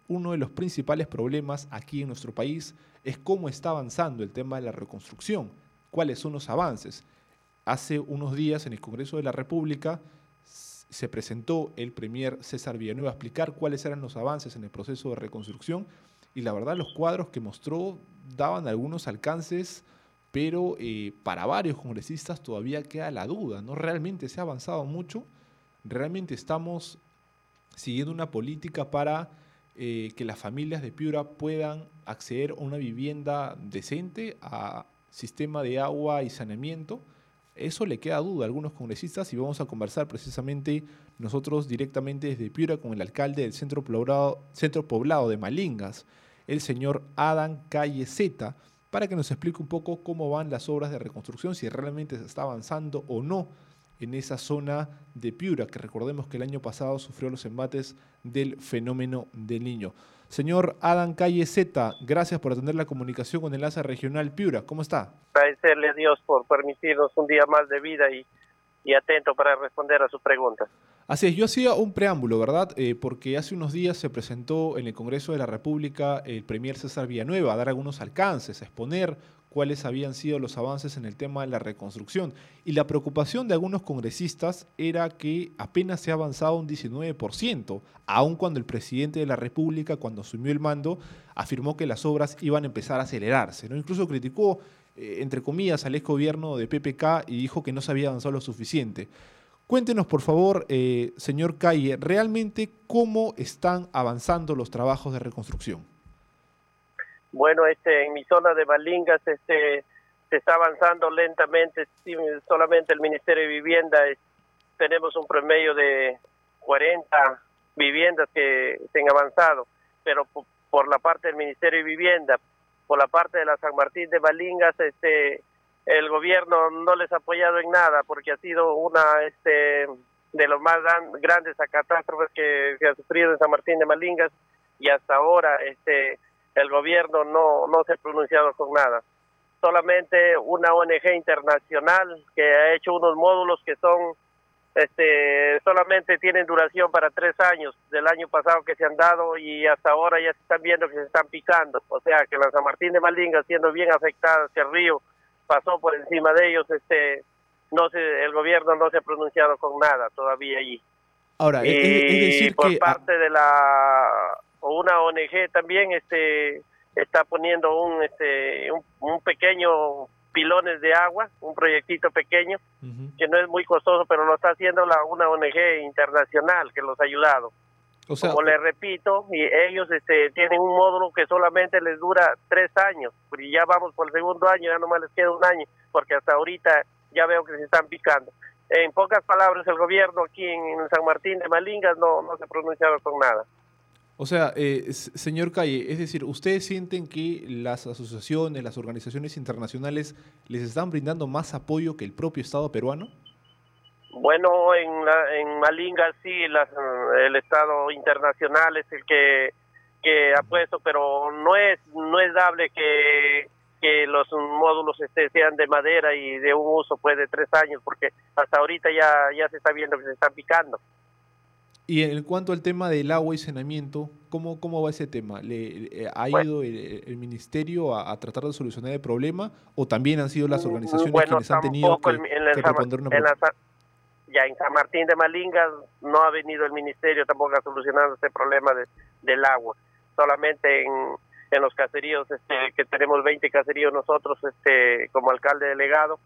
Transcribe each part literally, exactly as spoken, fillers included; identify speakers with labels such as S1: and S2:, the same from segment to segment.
S1: uno de los principales problemas aquí en nuestro país es cómo está avanzando el tema de la reconstrucción, cuáles son los avances. Hace unos días en el Congreso de la República se presentó el premier César Villanueva a explicar cuáles eran los avances en el proceso de reconstrucción y la verdad los cuadros que mostró daban algunos alcances, pero eh, para varios congresistas todavía queda la duda, ¿no? Realmente se ha avanzado mucho, realmente estamos siguiendo una política para eh, que las familias de Piura puedan acceder a una vivienda decente, a sistema de agua y saneamiento. Eso le queda duda a algunos congresistas y vamos a conversar precisamente nosotros directamente desde Piura con el alcalde del centro poblado, centro poblado de Malingas, el señor Adán Calleceta, para que nos explique un poco cómo van las obras de reconstrucción, si realmente se está avanzando o no en esa zona de Piura, que recordemos que el año pasado sufrió los embates del fenómeno del Niño. Señor Adán Calleceta, gracias por atender la comunicación con Enlace Regional Piura. ¿Cómo está?
S2: Agradecerle a Dios por permitirnos un día más de vida y, y atento para responder a sus preguntas.
S1: Así es, yo hacía un preámbulo, ¿verdad? Eh, porque hace unos días se presentó en el Congreso de la República el premier César Villanueva a dar algunos alcances, a exponer cuáles habían sido los avances en el tema de la reconstrucción. Y la preocupación de algunos congresistas era que apenas se ha avanzado un diecinueve por ciento, aun cuando el presidente de la República, cuando asumió el mando, afirmó que las obras iban a empezar a acelerarse, ¿no? Incluso criticó, eh, entre comillas, al ex gobierno de P P K y dijo que no se había avanzado lo suficiente. Cuéntenos, por favor, eh, señor Calle, realmente cómo están avanzando los trabajos de reconstrucción.
S2: Bueno, este, en mi zona de Malingas este, se está avanzando lentamente, solamente el Ministerio de Vivienda, es, tenemos un promedio de cuarenta viviendas que se han avanzado, pero por, por la parte del Ministerio de Vivienda, por la parte de la San Martín de Malingas, este... el gobierno no les ha apoyado en nada porque ha sido una este de los más gran, grandes catástrofes que se ha sufrido en San Martín de Malingas y hasta ahora este el gobierno no no se ha pronunciado con nada. Solamente una O N G internacional que ha hecho unos módulos que son este solamente tienen duración para tres años del año pasado que se han dado y hasta ahora ya se están viendo que se están picando. O sea que la San Martín de Malingas, siendo bien afectada hacia el río, pasó por encima de ellos, este no se, el gobierno no se ha pronunciado con nada todavía allí.
S1: Ahora,
S2: y
S1: es, es decir
S2: por
S1: que
S2: parte de la una O N G también este está poniendo un este un, un pequeño pilones de agua, un proyectito pequeño, uh-huh, que no es muy costoso, pero lo está haciendo la una O N G internacional que los ha ayudado. O sea, como les repito, y ellos este, tienen un módulo que solamente les dura tres años, y ya vamos por el segundo año, ya nomás les queda un año, porque hasta ahorita ya veo que se están picando. En pocas palabras, el gobierno aquí en, en San Martín de Malingas no, no se ha pronunciado con nada.
S1: O sea, eh, señor Calle, es decir, ¿ustedes sienten que las asociaciones, las organizaciones internacionales les están brindando más apoyo que el propio Estado peruano?
S2: Bueno, en, la, en Malingas sí, las, el Estado internacional es el que, que ha puesto, pero no es no es dable que, que los módulos este, sean de madera y de un uso pues de tres años, porque hasta ahorita ya, ya se está viendo que se están picando.
S1: Y en cuanto al tema del agua y saneamiento, ¿cómo, cómo va ese tema? ¿Le, le ¿Ha
S2: bueno,
S1: ido el, el ministerio a, a tratar de solucionar el problema o también han sido las organizaciones
S2: bueno,
S1: quienes han tenido que,
S2: el, en el,
S1: que proponer una
S2: en
S1: propuesta?
S2: Ya en San Martín de Malingas no ha venido el ministerio tampoco a solucionar este problema de, del agua. Solamente en, en los caseríos, este, que tenemos veinte caseríos nosotros, este, como alcalde delegado,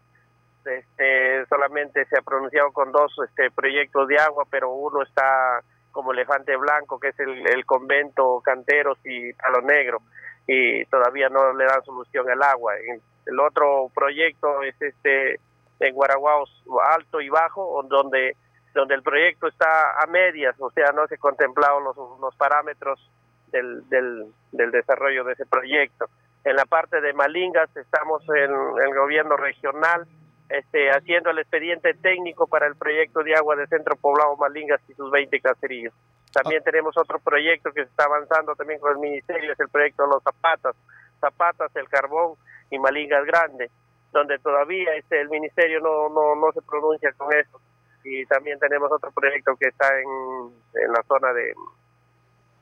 S2: este, solamente se ha pronunciado con dos este, proyectos de agua, pero uno está como elefante blanco, que es el, el convento Canteros y Palo Negro, y todavía no le dan solución al agua. El otro proyecto es este en Guaraguaos alto y bajo, donde donde el proyecto está a medias, o sea, no se contemplaron los, los parámetros del, del, del desarrollo de ese proyecto. En la parte de Malingas estamos en el gobierno regional este, haciendo el expediente técnico para el proyecto de agua de Centro Poblado Malingas y sus veinte caseríos. También ah. tenemos otro proyecto que se está avanzando también con el ministerio, es el proyecto de los Zapatas, Zapatas, el Carbón y Malingas Grande, donde todavía este el ministerio no no no se pronuncia con eso. Y también tenemos otro proyecto que está en, en la zona de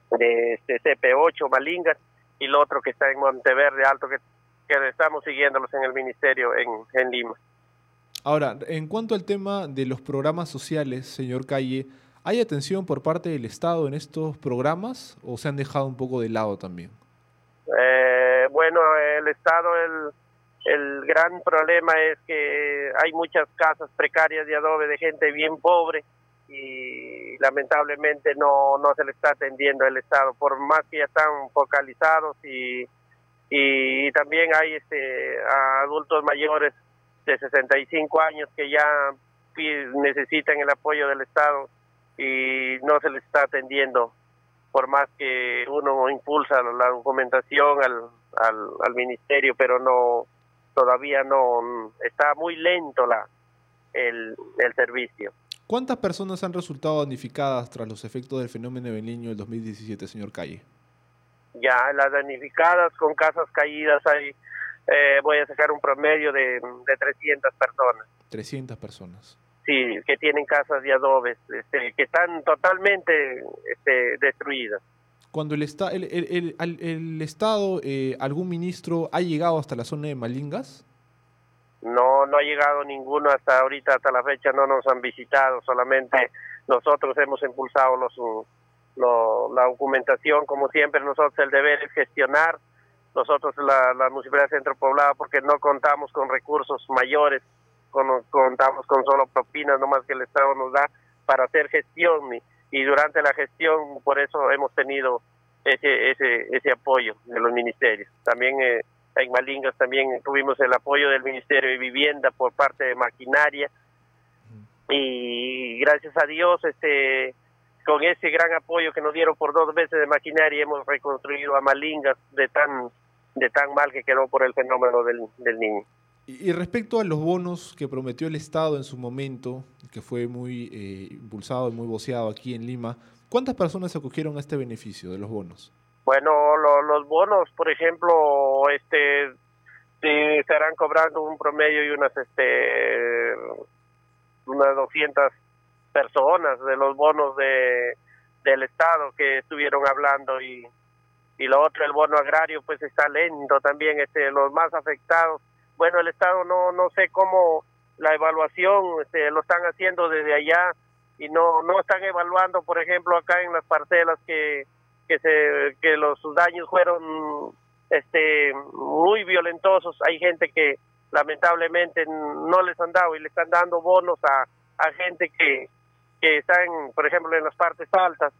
S2: de este C P ocho, Malingas, y el otro que está en Monteverde Alto, que, que estamos siguiéndolos en el ministerio en, en Lima.
S1: Ahora, en cuanto al tema de los programas sociales, señor Calle, ¿hay atención por parte del Estado en estos programas o se han dejado un poco de lado también?
S2: Eh, bueno, el Estado, el, el gran problema es que hay muchas casas precarias de adobe de gente bien pobre y lamentablemente no, no se le está atendiendo el Estado, por más que ya están focalizados y, y, y también hay este adultos mayores de sesenta y cinco años que ya necesitan el apoyo del Estado y no se les está atendiendo, por más que uno impulsa la documentación al, al, al ministerio, pero no todavía no, está muy lento la el, el servicio.
S1: ¿Cuántas personas han resultado damnificadas tras los efectos del fenómeno del Niño del dos mil diecisiete, señor Calle?
S2: Ya, las damnificadas con casas caídas hay, eh, voy a sacar un promedio de, de trescientas personas.
S1: trescientas personas.
S2: Sí, que tienen casas de adobes, este, que están totalmente este, destruidas.
S1: Cuando el, esta, el, el, el, el Estado, eh, algún ministro ha llegado hasta la zona de Malingas?
S2: No, no ha llegado ninguno hasta ahorita, hasta la fecha no nos han visitado, solamente nosotros hemos impulsado los, lo, la documentación, como siempre nosotros el deber es gestionar, nosotros la, la Municipalidad de Centro Poblado, porque no contamos con recursos mayores, con, contamos con solo propinas nomás que el Estado nos da para hacer gestión y, y durante la gestión por eso hemos tenido ese ese ese apoyo de los ministerios. También eh, en Malingas también tuvimos el apoyo del Ministerio de Vivienda por parte de maquinaria y gracias a Dios este con ese gran apoyo que nos dieron por dos veces de maquinaria hemos reconstruido a Malingas de tan de tan mal que quedó por el fenómeno del, del niño.
S1: Y respecto a los bonos que prometió el Estado en su momento, que fue muy eh, impulsado y muy voceado aquí en Lima, ¿cuántas personas se acogieron a este beneficio de los bonos?
S2: Bueno, lo, los bonos, por ejemplo, este, se estarán cobrando un promedio y unas, este, unas doscientas personas de los bonos de del Estado que estuvieron hablando y y lo otro, el bono agrario, pues está lento también, este, los más afectados. Bueno, el Estado no no sé cómo la evaluación este, lo están haciendo desde allá y no no están evaluando, por ejemplo, acá en las parcelas que que se que los daños fueron este muy violentosos. Hay gente que lamentablemente no les han dado y le están dando bonos a, a gente que que están, por ejemplo, en las partes altas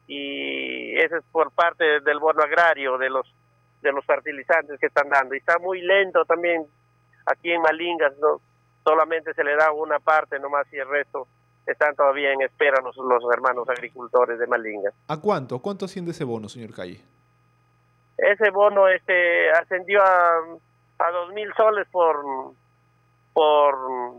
S2: y ese es por parte del bono agrario de los de los fertilizantes que están dando y está muy lento también. Aquí en Malingas no solamente se le da una parte nomás y el resto están todavía en espera los, los hermanos agricultores de Malingas.
S1: ¿A cuánto? ¿Cuánto asciende ese bono, señor Calle?
S2: Ese bono este ascendió a, a dos mil soles por por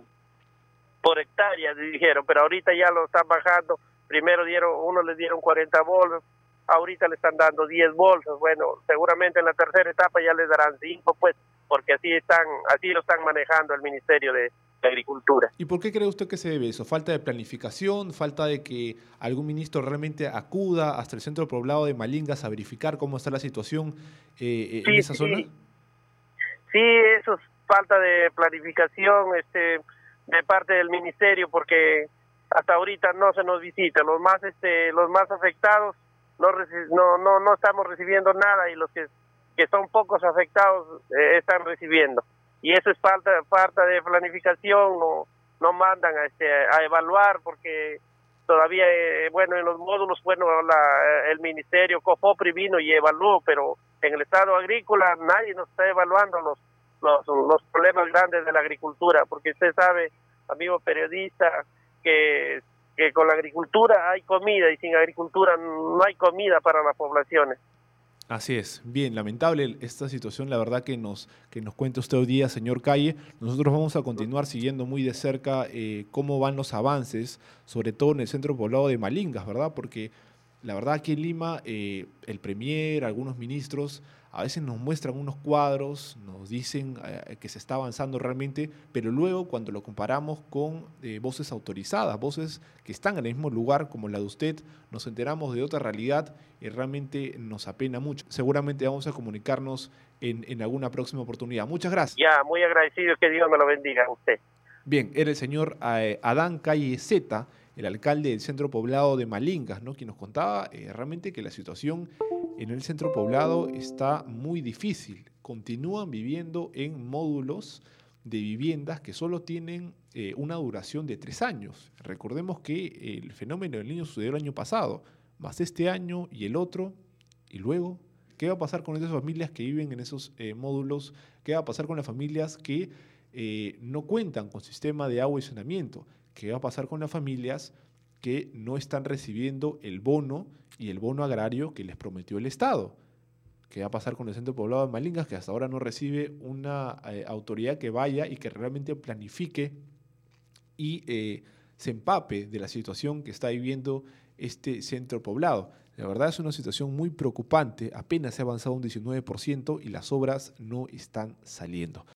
S2: por hectárea, dijeron, pero ahorita ya lo están bajando. Primero dieron, uno les dieron cuarenta bolsas, ahorita le están dando diez bolsas. Bueno, seguramente en la tercera etapa ya les darán cinco, pues, porque así están, así lo están manejando el Ministerio de, de Agricultura.
S1: ¿Y por qué cree usted que se debe eso? ¿Falta de planificación? ¿Falta de que algún ministro realmente acuda hasta el centro poblado de Malingas a verificar cómo está la situación eh, en
S2: sí,
S1: esa
S2: sí.
S1: zona?
S2: Sí, eso es falta de planificación este de parte del ministerio, porque hasta ahorita no se nos visita. Los más este los más afectados no no no, no estamos recibiendo nada y los que que son pocos afectados eh, están recibiendo, y eso es falta falta de planificación. No no mandan a este a evaluar porque todavía eh, bueno en los módulos bueno la, el ministerio COFOPRI vino y evaluó, pero en el estado agrícola nadie nos está evaluando los los los problemas grandes de la agricultura, porque usted sabe, amigo periodista, que que con la agricultura hay comida y sin agricultura no hay comida para las poblaciones.
S1: Así es. Bien, lamentable esta situación, la verdad que nos que nos cuenta usted hoy día, señor Calle. Nosotros vamos a continuar siguiendo muy de cerca eh, cómo van los avances, sobre todo en el centro poblado de Malingas, ¿verdad? Porque La verdad, aquí en Lima, eh, el premier, algunos ministros, a veces nos muestran unos cuadros, nos dicen eh, que se está avanzando realmente, pero luego cuando lo comparamos con eh, voces autorizadas, voces que están en el mismo lugar como la de usted, nos enteramos de otra realidad y realmente nos apena mucho. Seguramente vamos a comunicarnos en, en alguna próxima oportunidad. Muchas gracias.
S2: Ya, muy agradecido, que Dios me lo bendiga a usted.
S1: Bien, era el señor eh, Adán Calle Zeta, el alcalde del centro poblado de Malingas, ¿no? Quien nos contaba eh, realmente que la situación en el centro poblado está muy difícil. Continúan viviendo en módulos de viviendas que solo tienen eh, una duración de tres años. Recordemos que el fenómeno del niño sucedió el año pasado, más este año y el otro, y luego, ¿qué va a pasar con esas familias que viven en esos eh, módulos? ¿Qué va a pasar con las familias que eh, no cuentan con sistema de agua y saneamiento? ¿Qué va a pasar con las familias que no están recibiendo el bono y el bono agrario que les prometió el Estado? ¿Qué va a pasar con el centro poblado de Malingas, que hasta ahora no recibe una eh, autoridad que vaya y que realmente planifique y eh, se empape de la situación que está viviendo este centro poblado? La verdad es una situación muy preocupante, apenas se ha avanzado un diecinueve por ciento y las obras no están saliendo.